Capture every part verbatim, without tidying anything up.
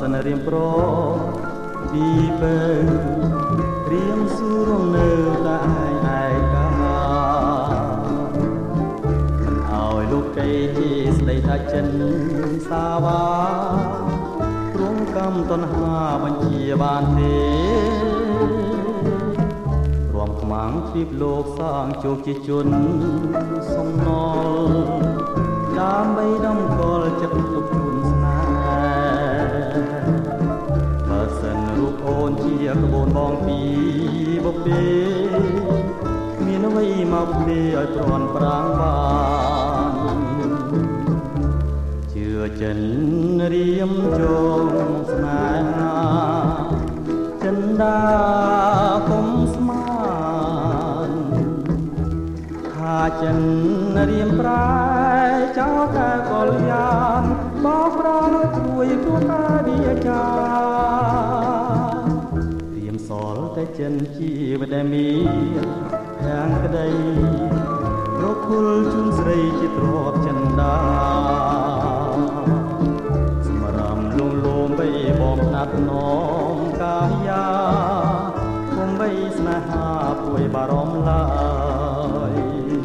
សិនរៀមប្រពីបើរៀមសួរនៅតែឯកាមិនឲ្យលោកកៃជាស្ដីថាចិនសាវ៉ាព្រមកម្មតណ្ហាបញ្ជាបានទេរួមខ្មាំងទ្វីបលោកសាងជោគជាជនសំណល់ដើម្បីដំកល់ចិត្តទុកជូនស្នេហ៍បើសិនរូបអូនជាក្បូនបងពីបបេមានអ្វីមកទេឲ្យព្រាន់ប្រាំងបានជឿចិនរៀមជងស្នេហាចិនដាគុំស្មានថាចិនរៀមប្រែចោលតែកលយានបោកប្រងជួយគូតាឌីចារៀមសល់តែចិនជីវដែលមានយ៉ាងក្តីរកគុលជូនស្រីជាទ្រពចិនដាសម្រាប់លងលោមបីបងណាត់នំកាយាគំបីស្នេហាពួយបារម្ភឡើយ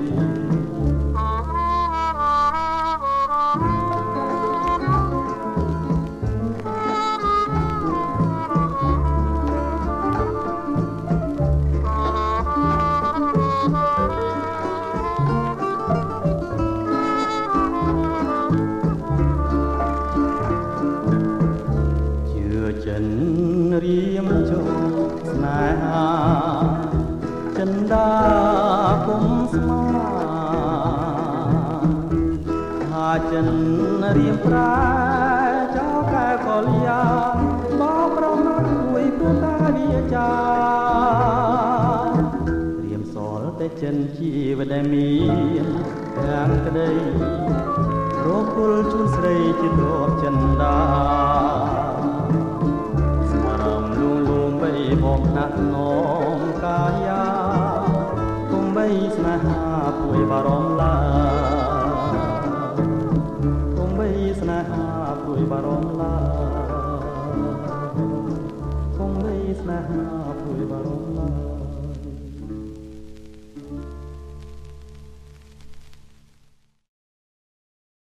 ចិនរៀមជោស្នេហាចិនដាគុំស្មានថាចិនរៀមប្រែចោលកែកលយាបោកប្រមាថជួយគូតាឌីចារៀមសល់តែចិនជីវដែលមានយ៉ាងក្តីរកគុលជូនស្រីជាទ្រពចិនដាបងណាត់នំកាយាគំបីស្នេហាពួយបារម្ភ